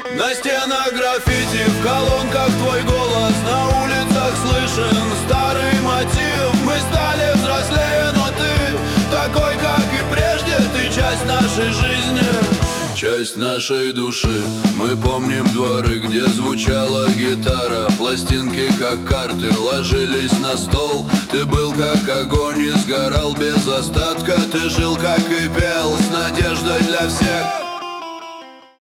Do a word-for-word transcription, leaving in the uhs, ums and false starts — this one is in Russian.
На стенах граффити, в колонках твой голос, на улицах слышен старый мотив. Мы стали взрослее, но ты такой, как и прежде. Ты часть нашей жизни, часть нашей души. Мы помним дворы, где звучала гитара, пластинки, как карты, ложились на стол. Ты был как огонь и сгорал без остатка. Ты жил, как и пел, с надеждой для всех.